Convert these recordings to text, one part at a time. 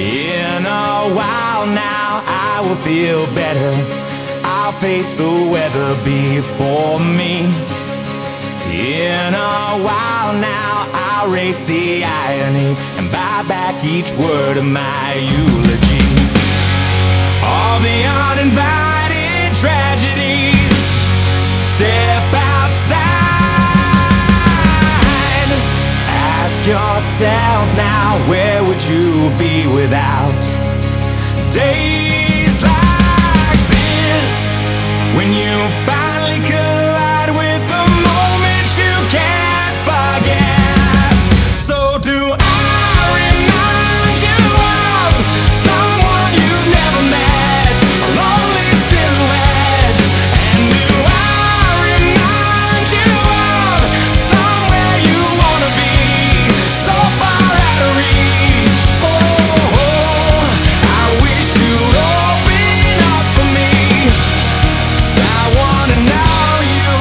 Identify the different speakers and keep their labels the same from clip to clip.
Speaker 1: In a while now I will feel better. I'll face the weather before me. In a while now I'll erase the irony and buy back each word of my eulogy. All the uninvited tragedies, step outside. Ask yourself now, where would you be without days like this? When you finally collide with the moment you can't forget. So do I remind you of someone you've never met, a lonely silhouette? And do I remind you of somewhere you wanna be, so far out of reach? Oh, I wish you'd open up for me, 'cause I wanna know you,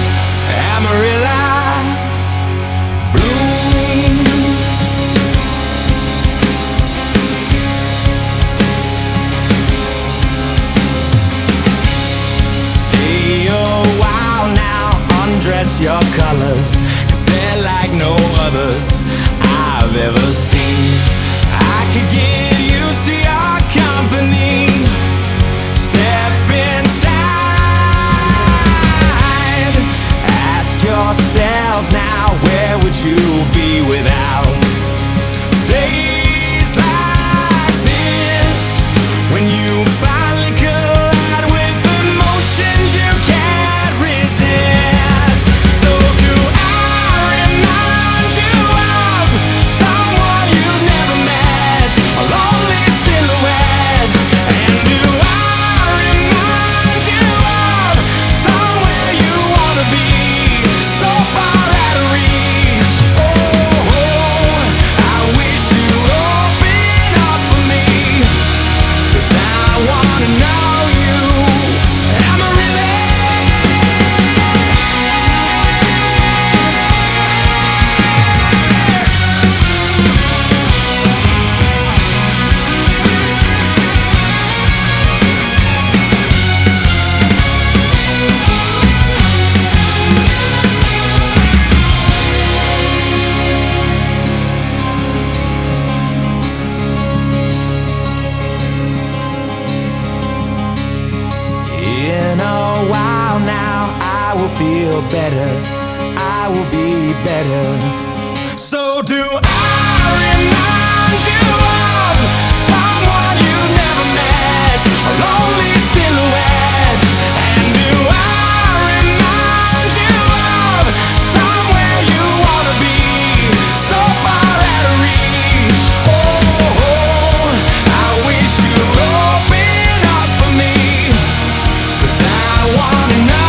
Speaker 1: Amaryllis Bloom. Stay a while now, undress your colors, 'cause they're like no others I've ever seen. I could get used to your company. Step inside. Ask yourself now, where would you be without days like this? When you finally collide with emotions you can't resist. So do I remind you of someone you've never met, a lonely silhouette? And do I remind you of somewhere you wanna be, so far out of reach? Oh, I wish you'd open up for me, 'cause I wanna know you, Amaryllis. In a while now I will feel better, I will be better. So do I remind you of someone you've never met, a lonely silhouette? And do I remind you of somewhere you wanna be, so far out of reach? Oh, I wish you'd open up for me, 'cause I wanna know